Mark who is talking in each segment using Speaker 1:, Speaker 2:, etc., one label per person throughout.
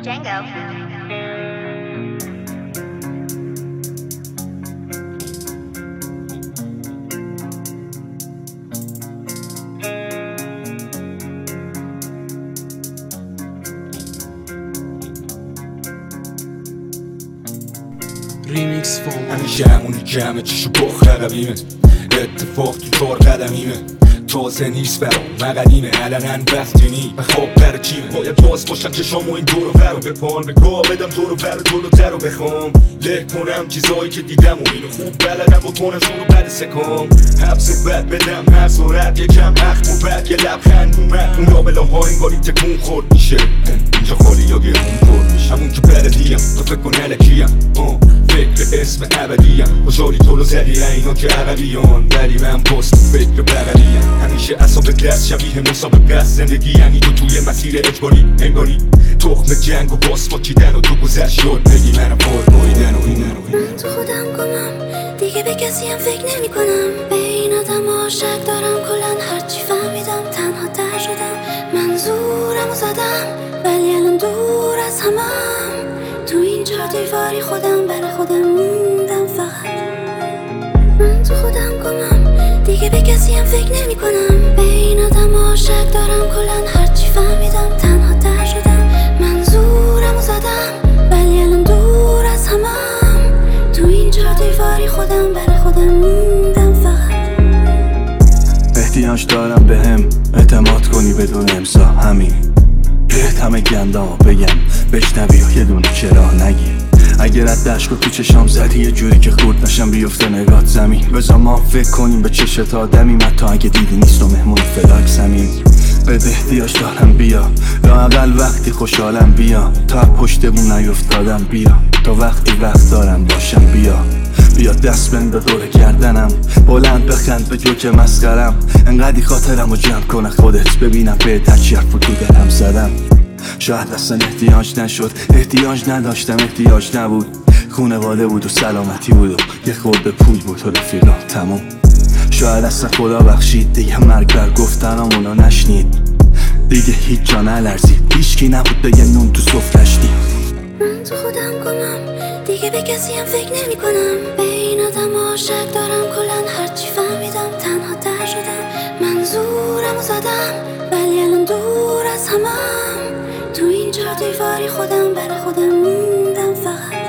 Speaker 1: Django.
Speaker 2: ریمیکس فام همیشه همونی که همه چیشو بخ رقبیمه اتفاق تو چار قدمیمه تازه نیست برام مقدیمه علنن وقتینی و خواب بر چیمه باید باز باشن چشامو این دورو برو بپان به گاه بدم دورو برو جلوتر رو بخوام له کنم چیزایی که دیدم و اینو خوب بلدم بکنم شروع بد سکام حبس بد بدم هر صورت یکم اخم و بعد یه لبخند اومد اون لابلا ها انگاری تکون خورد میشه اینجا خالی یا گرون خورد میشه همون که بلدیم تو فکر کن علکیم فکر اسم ابدیم خوشحالی تو رو زدی اینا که عقبیان ولی من باز تو فکر بغلیم همیشه اصاب دست شبیه مسابقه زندگی یعنی تو توی مسیر اجباری انگاری تخم جنگ و باز فاکیدن و تو گذشت یاد بگی منم پارماییدن و اینن
Speaker 3: من تو خودم گمم دیگه به کسی هم فکر نمی کنم به این آدم ها شک دارم کلن هرچی فهمیدم تنها تر شدم منظورم رو زدم ولی الان دور از همم تو این چهار دیواری خودم برای خودم موندم فقط من تو خودم گمم دیگه به کسی هم فکر نمی کنم به این آدم ها شک دارم کلن هرچی فهمیدم تنها تر شدم منظورم رو زدم ولی الان دور از همم تو این چهار دیواری خودم برای خودم موندم فقط
Speaker 4: احتیاج دارم بهم اعتماد کنی بدون امضا همین بهت همه گندامو بگم بشنوی یه دونه چرا نگی اگر از دشت تو چشام زدی یه جوری که خورد نشم بیفته نگات زمین بذار ما فکر کنیم به چشت آدمی تا اگه دیدی نیست و مهمون فلاک زمین بده احتیاج دارم بیا لااقل وقتی خوشحالم بیا تا پشتمون نیفتادم بیا تا وقتی وقت دارم باشم بیا دست بنده دور گردنم بلند بخند به جوک مسخرم انقدی خاطرم رو جمع کنه خودت ببینم به هرچی حرف تو دلم زدم شاید اصلا احتیاج نشد احتیاج نداشتم احتیاج نبود خونواده بود و سلامتی بود و یه خورده پول بود و رفیقا تموم شاید اصلا خدا بخشید دیگه مرگ بر گفتنامونو نشنید دیگه هیچ جا نلرزید هیچکی نبود بگه نون تو سفرش دید
Speaker 3: من تو خودم گمم دیگه به کسی هم فکر نمی کنم به این آدم ها شک دارم کلن هرچی فهمیدم تنها تر شدم منظورم رو زدم ولی الان دور از همم تو این چهار دیواری خودم برای خودم موندم فقط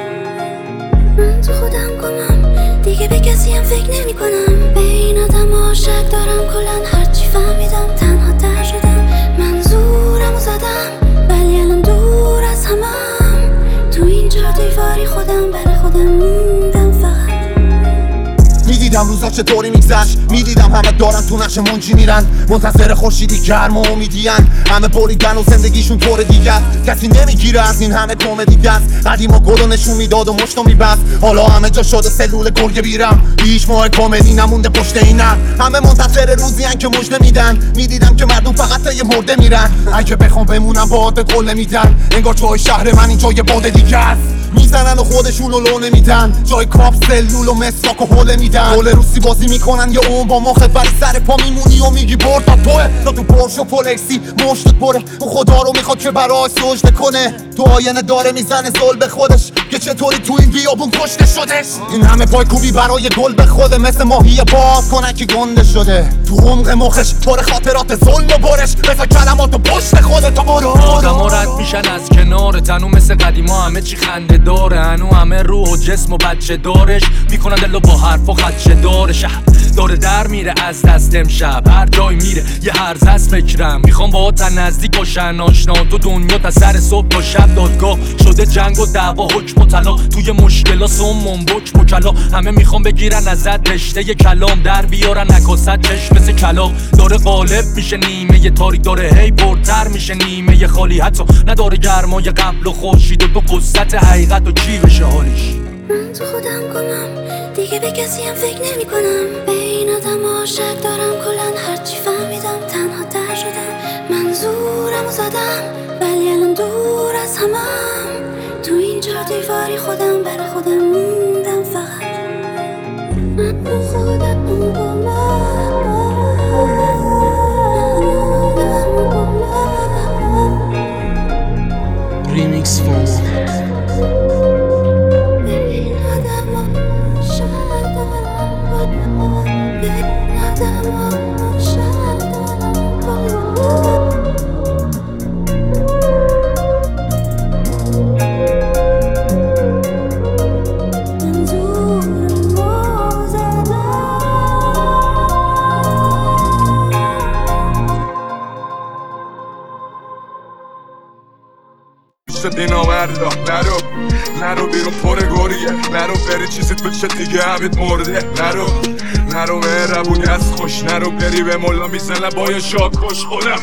Speaker 3: من تو خودم گمم دیگه به کسی هم فکر نمی کنم به این آدم ها شک دارم کلن هرچی فهمیدم تنها تر شدم منظورم رو زدم ولی الان دور از همم تو این چهار دیواری خودم برای خودم موندم فقط
Speaker 5: میدیدم روزا چطوری میگذشت میدیدم همه دارن تو نقش منجی میرن منتظر خورشیدی گرم و امیدین همه بریدن و زندگیشون طور دیگه کسی نمیگیره از این همه کمدی دست قدیما گلو نشون میداد و مشتو میبست حالا همه جا شده سلول گرگه بیرم هیچ ماه کمدی نمونده پشت این همه منتظر روزی ان که مژده میدن میدیدم که مردم فقط یه مرده میرن اگه بخوام بمونم باهات قول نمیدن انگار جای شهر من اینجا یه باد دیگه است میزنن و خودشون رو لو نمیدن جای کاپ سلول و مسواک و حوله میدن گل روسی بازی میکنن یا اون با مخت برای سر پا میمونی و میگی برد تا توه تا تو پرش و پولکسی مشتت بره اون خدا رو میخواد که برای سجده کنه تو آینه داره میزنه زل به خودش که چطوری تو این بیابون کشته شدش این همه پایکوبی برای گل به خوده مثل ماهی باز کنن که گنده شده تو عمق مخش پر خاطرات ظلم و برش مثل کلمات و پشت خودت برو
Speaker 6: آدما رد میشن از کنار تنو مثل قدیما همه چی خنده داره هنو همه روح و جسم و بچه دارش میکنن دلو با حرف و خدشه داره شهر داره در میره از دست امشب هر جای میره یه هرز از فکرم میخوام با تا نزدیک باشن آشنا تو دنیا تا سر صبح تا شب دادگاه شده جنگ و دعوا حکم و طلا توی مشکلا سمون بک مکلا همه میخوام بگیرن ازت رشته ی کلام در بیارن نکاست چشم مثل کلا داره غالب میشه نیمه ی تاریک داره هی پرتر میشه نیمه ی خالی حتی نداره گرمای قبل و خورشید و تو قصت حقیقت و چی بشه حالیش
Speaker 3: من تو خودم گمم دیگه به کسی هم فکر نمی کنم به این آدم ها شک دارم کلن هرچی فهمیدم تنها تر شدم منظورم رو زدم ولی الان دور از همم تو این چهار دیواری خودم برای خودم موندم فقط من تو خودم گمم
Speaker 2: ریمیکس
Speaker 1: چشت این آوردا نرو بیرون پر گوریه، نرو بری چیزی تو چه دیگه همید مرده، نرو مهربونی از خوش، نرو بری به مولا میزنه با یه شاکش خودم.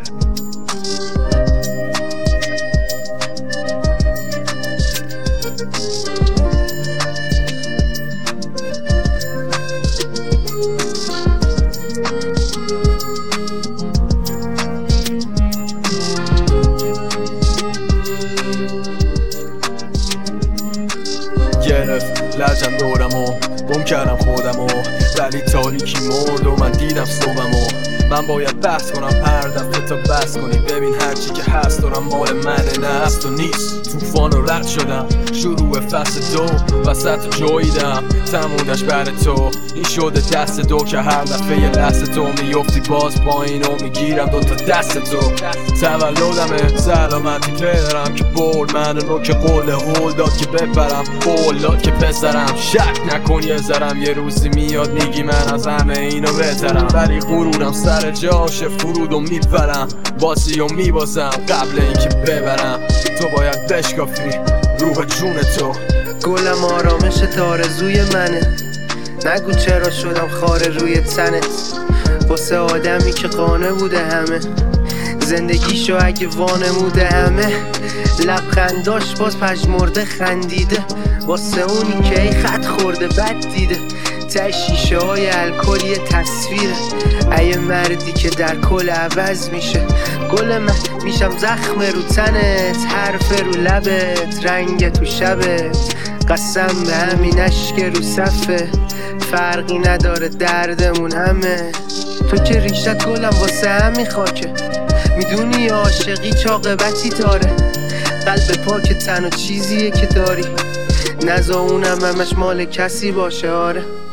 Speaker 4: گرفت لجم دورمو گم کردم خودمو، ولی تاریکی مرد و من دیدم صبحمو. من باید بحث کنم هر دفعه تا بس کنی، ببین هرچی که هست دارم مال منه نه هست و نیست. توفان رو رد شدم شروع فصل دو، وسط جاییدم تمومش بر تو. این شده دست دو که هر دفعه یه لحظه تو میفتی باز پایین و میگیرم دوتا دست تو. تولدمه سلامتی پدرم که برد منو که قول هول داد که بپرم، قول داد که پسرم شک نکن یه ذرم یه روزی میاد میگی من از همه اینو بهترم. ولی غرورم سر جاشه فرود و میپرم باسی و میبازم قبل اینکه ببرم. تو باید بشکافی روح جون تو.
Speaker 7: گلم آرامش تارزوی منه، نگو چرا شدم خاره روی تنت. واسه آدمی که قانه بوده همه زندگیشو اگه وانموده همه، لبخنداش باز پژمرده خندیده واسه اونی که ای خط خورده بد دیده. ته شیشه های الکلی تصویره ای مردی که در کل عوض میشه. گل من میشم زخم رو تنت، حرف رو لبت، رنگ تو شبت. قسم به همین اشک رو صفه، فرقی نداره دردمون همه. تو که ریشت گلم واسه همین خاکه، میدونی عاشقی چاقبتی داره. قلب پاک تنها چیزیه که داری، نزا اونم همش مال کسی باشه. آره